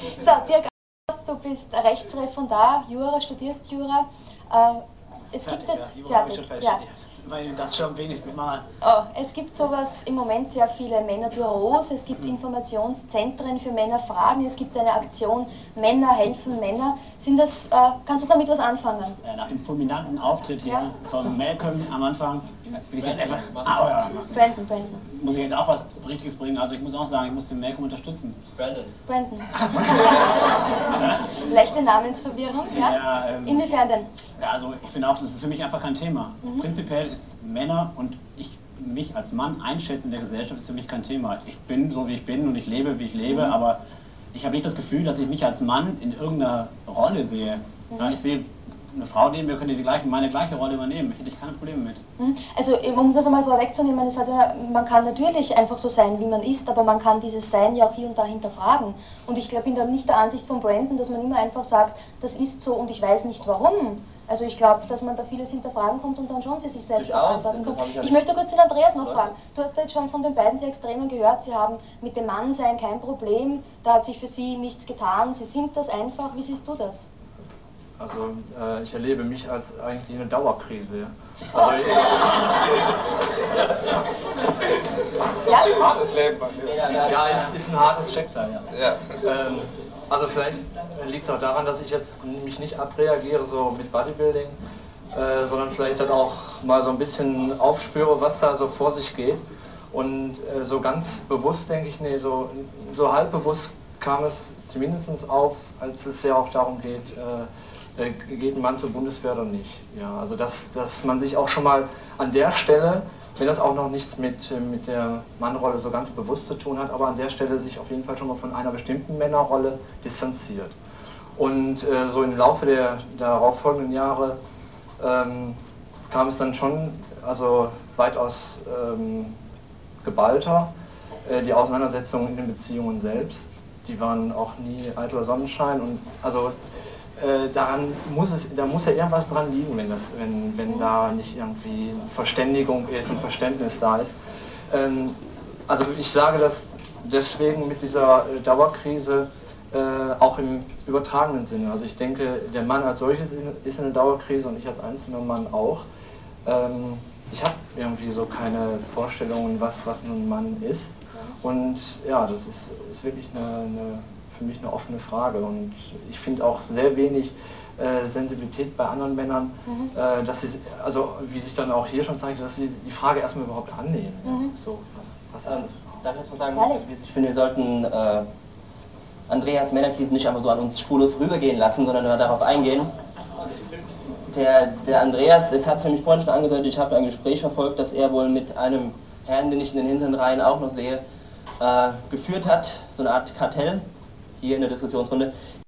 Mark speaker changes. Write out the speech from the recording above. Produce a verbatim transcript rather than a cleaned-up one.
Speaker 1: So, Dirk, du bist Rechtsreferendar, Jura, studierst Jura. Äh, es
Speaker 2: fertig,
Speaker 1: gibt jetzt...
Speaker 2: Ja,
Speaker 1: fertig, ja.
Speaker 2: Weil das schon wenigstens mal.
Speaker 1: Oh, es gibt sowas im Moment sehr viele Männerbüros, es gibt Informationszentren für Männerfragen, es gibt eine Aktion Männer helfen Männer. Sind das, äh, kannst du damit was anfangen?
Speaker 2: Äh, nach dem fulminanten Auftritt hier
Speaker 1: Ja.
Speaker 2: von Malcolm am Anfang will ich jetzt einfach. Ah, oh ja,
Speaker 1: Brandon, Brandon.
Speaker 2: muss ich jetzt auch was Richtiges bringen. Also ich muss auch sagen, ich muss den Malcolm unterstützen.
Speaker 3: Brandon.
Speaker 1: Brandon. Leichte Namensverwirrung, ja?
Speaker 2: Ja, ähm,
Speaker 1: Inwiefern denn?
Speaker 2: Ja, also ich finde auch, das ist für mich einfach kein Thema.
Speaker 1: Mhm.
Speaker 2: Prinzipiell ist Männer und ich mich als Mann einschätzen in der Gesellschaft ist für mich kein Thema. Ich bin so wie ich bin und ich lebe wie ich lebe,
Speaker 1: Mhm.
Speaker 2: aber ich habe nicht das Gefühl, dass ich mich als Mann in irgendeiner Rolle sehe.
Speaker 1: Mhm.
Speaker 2: Ja, ich sehe eine Frau neben mir, könnte die gleiche, meine gleiche Rolle übernehmen. Hätte ich keine Probleme mit.
Speaker 1: Also um das einmal vorwegzunehmen, es hat ja, man kann natürlich einfach so sein, wie man ist, aber man kann dieses Sein ja auch hier und da hinterfragen. Und ich glaube, ich bin da nicht der Ansicht von Brandon, dass man immer einfach sagt, das ist so und ich weiß nicht warum. Also ich glaube, dass man da vieles hinterfragen kommt und dann schon für sich selbst auch antworten kommt. Ich möchte kurz den Andreas noch fragen. Du hast ja jetzt schon von den beiden sehr Extremen gehört, sie haben mit dem Mannsein kein Problem, da hat sich für sie nichts getan, sie sind das einfach. Wie siehst du das?
Speaker 4: Also äh, ich erlebe mich als eigentlich eine Dauerkrise. Also, ich,
Speaker 1: Ja?
Speaker 5: Ein hartes Leben bei mir.
Speaker 4: ja, es ist ein hartes Schicksal, ja.
Speaker 5: Ja.
Speaker 4: Ähm, also vielleicht liegt es auch daran, dass ich jetzt mich nicht abreagiere so mit Bodybuilding, äh, sondern vielleicht dann auch mal so ein bisschen aufspüre, was da so vor sich geht. Und äh, so ganz bewusst denke ich, nee, so, so halb bewusst kam es zumindest auf, als es ja auch darum geht, äh, geht ein Mann zur Bundeswehr oder nicht. Ja, also dass, dass man sich auch schon mal an der Stelle, wenn das auch noch nichts mit, mit der Mannrolle so ganz bewusst zu tun hat, aber an der Stelle sich auf jeden Fall schon mal von einer bestimmten Männerrolle distanziert. Und äh, so im Laufe der darauffolgenden Jahre ähm, kam es dann schon also weitaus ähm, geballter, äh, die Auseinandersetzungen in den Beziehungen selbst, die waren auch nie eitler Sonnenschein und also Äh, daran muss es, da muss ja irgendwas dran liegen, wenn, das, wenn, wenn da nicht irgendwie Verständigung ist und Verständnis da ist. Ähm, also ich sage das deswegen mit dieser äh, Dauerkrise äh, auch im übertragenen Sinne. Also ich denke, der Mann als solches ist in der Dauerkrise und ich als einzelner Mann auch. Ähm, ich habe irgendwie so keine Vorstellungen, was, was nun ein Mann ist. Und ja, das ist, ist wirklich eine, eine für mich eine offene Frage und ich finde auch sehr wenig äh, Sensibilität bei anderen Männern, mhm. äh, dass sie, also wie sich dann auch hier schon zeigt, dass sie die Frage erstmal überhaupt annehmen.
Speaker 1: Mhm.
Speaker 4: Ja. So, was ist
Speaker 3: Ähm,
Speaker 4: das?
Speaker 3: darf ich jetzt mal sagen, ich finde, wir sollten äh, Andreas Männerkrise nicht einfach so an uns spurlos rübergehen lassen, sondern darauf eingehen. Der, der Andreas, es hat es nämlich vorhin schon angedeutet, ich habe ein Gespräch verfolgt, das er wohl mit einem Herrn, den ich in den hinteren Reihen auch noch sehe, äh, geführt hat, so eine Art Kartell. Hier in der Diskussionsrunde.